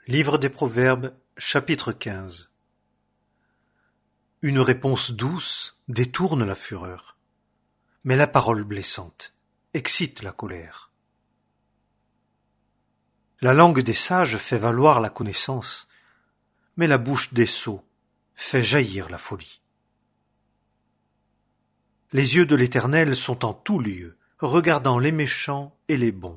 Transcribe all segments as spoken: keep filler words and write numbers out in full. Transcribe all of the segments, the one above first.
Livre des Proverbes, chapitre quinze. Une réponse douce détourne la fureur, mais la parole blessante excite la colère. La langue des sages fait valoir la connaissance, mais la bouche des sots fait jaillir la folie. Les yeux de l'Éternel sont en tout lieu, regardant les méchants et les bons.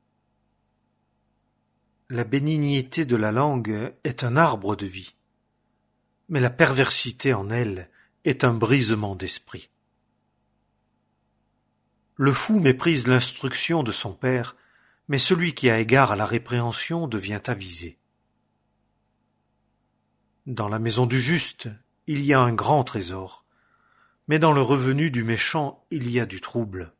La bénignité de la langue est un arbre de vie, mais la perversité en elle est un brisement d'esprit. Le fou méprise l'instruction de son père, mais celui qui a égard à la répréhension devient avisé. Dans la maison du juste, il y a un grand trésor, mais dans le revenu du méchant, il y a du trouble.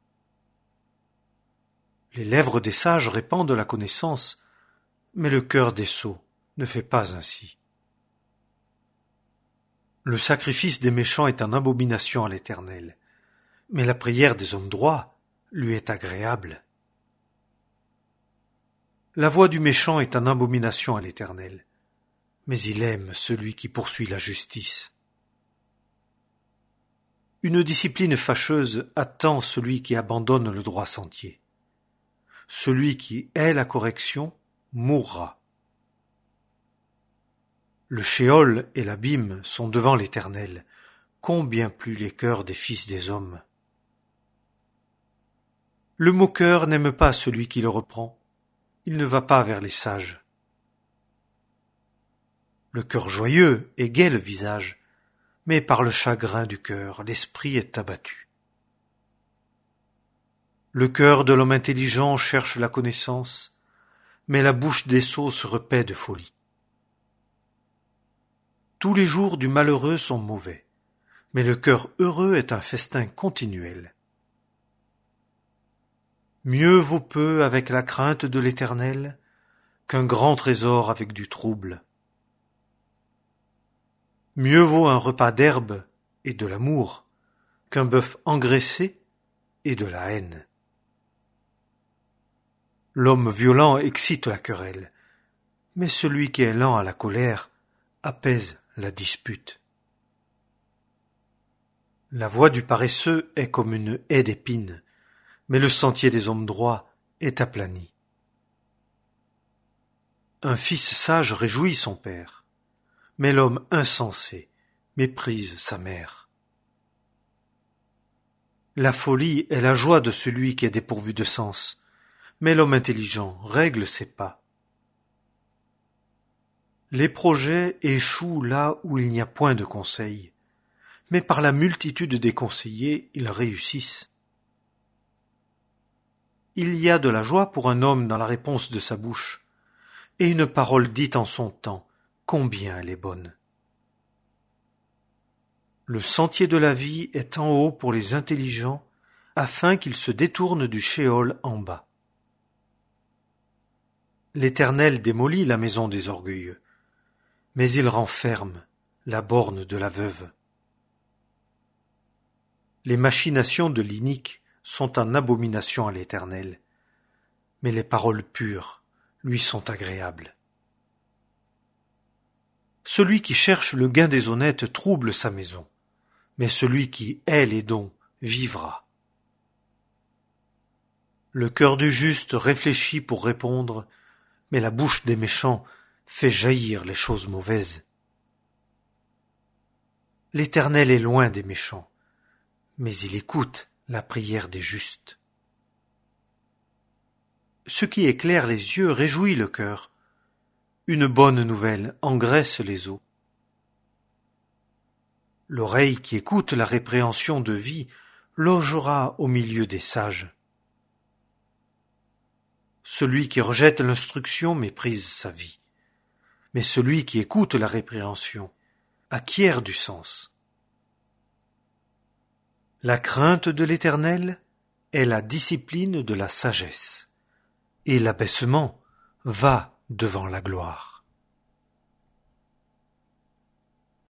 Les lèvres des sages répandent la connaissance, mais le cœur des sots ne fait pas ainsi. Le sacrifice des méchants est une abomination à l'Éternel, mais la prière des hommes droits lui est agréable. La voix du méchant est une abomination à l'Éternel, mais il aime celui qui poursuit la justice. Une discipline fâcheuse attend celui qui abandonne le droit sentier. Celui qui hait la correction mourra. Le shéol et l'abîme sont devant l'Éternel, combien plus les cœurs des fils des hommes. Le moqueur n'aime pas celui qui le reprend, il ne va pas vers les sages. Le cœur joyeux est gai le visage, mais par le chagrin du cœur, l'esprit est abattu. Le cœur de l'homme intelligent cherche la connaissance, mais la bouche des sots se repaît de folie. Tous les jours du malheureux sont mauvais, mais le cœur heureux est un festin continuel. Mieux vaut peu avec la crainte de l'Éternel qu'un grand trésor avec du trouble. Mieux vaut un repas d'herbe et de l'amour qu'un bœuf engraissé et de la haine. L'homme violent excite la querelle, mais celui qui est lent à la colère apaise la dispute. La voie du paresseux est comme une haie d'épines, mais le sentier des hommes droits est aplani. Un fils sage réjouit son père, mais l'homme insensé méprise sa mère. La folie est la joie de celui qui est dépourvu de sens, mais l'homme intelligent règle ses pas. Les projets échouent là où il n'y a point de conseil, mais par la multitude des conseillers, ils réussissent. Il y a de la joie pour un homme dans la réponse de sa bouche, et une parole dite en son temps, combien elle est bonne. Le sentier de la vie est en haut pour les intelligents, afin qu'ils se détournent du shéol en bas. L'Éternel démolit la maison des orgueilleux, mais il renferme la borne de la veuve. Les machinations de l'inique sont en abomination à l'Éternel, mais les paroles pures lui sont agréables. Celui qui cherche le gain des honnêtes trouble sa maison, mais celui qui hait les dons vivra. Le cœur du juste réfléchit pour répondre, mais la bouche des méchants fait jaillir les choses mauvaises. L'Éternel est loin des méchants, mais il écoute la prière des justes. Ce qui éclaire les yeux réjouit le cœur. Une bonne nouvelle engraisse les os. L'oreille qui écoute la répréhension de vie logera au milieu des sages. Celui qui rejette l'instruction méprise sa vie, mais celui qui écoute la répréhension acquiert du sens. La crainte de l'Éternel est la discipline de la sagesse, et l'abaissement va devant la gloire.